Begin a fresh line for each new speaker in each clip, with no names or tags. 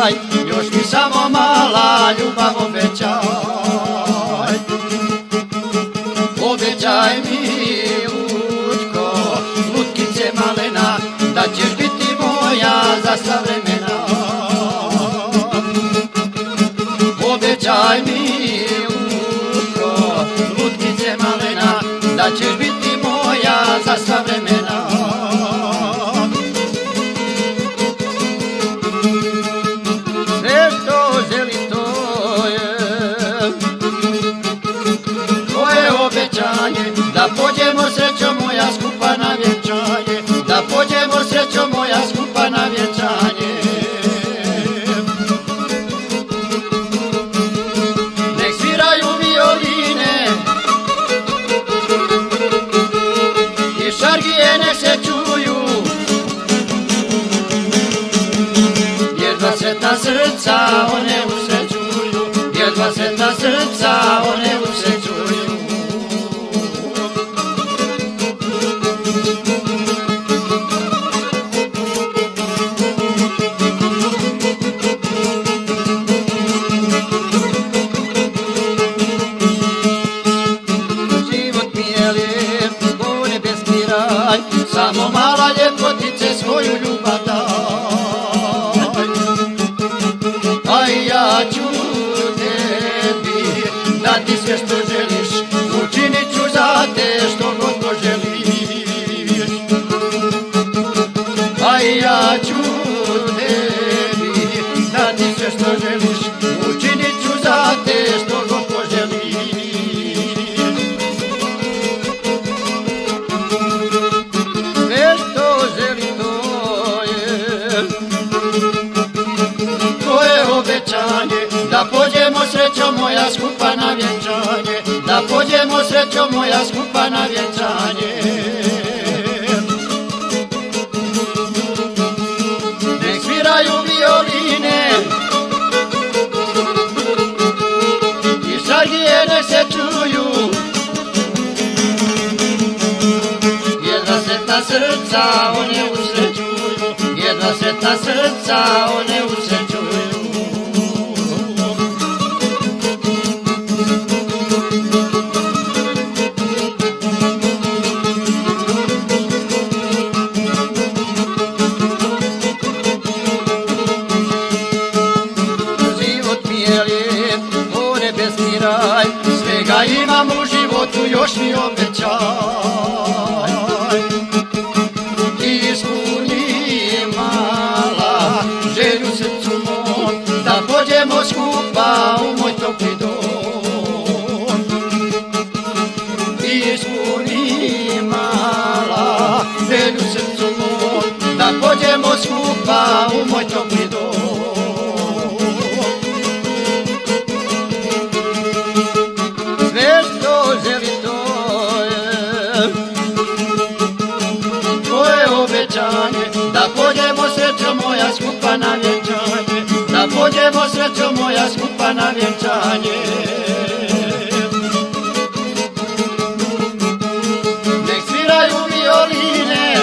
obećaj, još mi samo mala ljubav obećaj. Obećaj mi, lutko, lutkice malena, da ćeš biti moja za sva vremena. Obećaj mi, lutko, lutkice malena, da ćeš biti moja za sva vremena. Sve što želi to je tvoje obećanje, da pođemo srećo moja skupa na vjenčanje, da pođemo srećo moja skupa na vjenčanje. Nek sviraju violine i šargije nek se čuju, jedva se ta srca one usrećuju, jedva se ta srca one usrećuju. Život mi je lijep, ko nebeski raj, samo mala ljepotice svoju ljubav daj. A ja ću tebi dati sve što želiš, učinit ću za te što god poželiš. A ja ću tebi dati sve što želiš, učinit ću za te što god poželiš. Sve što želi to je tvoje obećanje, da pođemo srećo moja skupa na vjenčanje, da pođemo srećo moja skupa na vjenčanje. Nek sviraju violine i šargije nek se čuju, jedva se ta srca one usrećuju, jedva se ta srca one usrećuju. Život mi je lijep, o nebeski raj, svega imam u životu, još mi obećaj. Ispuni mala želju srcu mom, da pođemo skupa u moj topli dom. Ispuni mala želju srcu mom, da pođemo skupa u moj topli dom. Sve što želi to je tvoje obećanje, da pođemo srećo moja skupa na vjenčanje, da pođemo srećo moja skupa na vjenčanje. Nek sviraju violine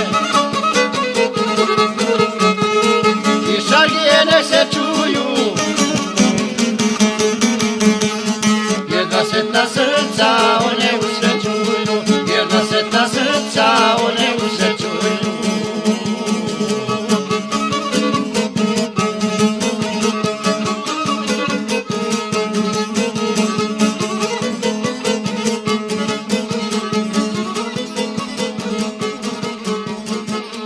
i šargije nek se čuju, jedva se ta srca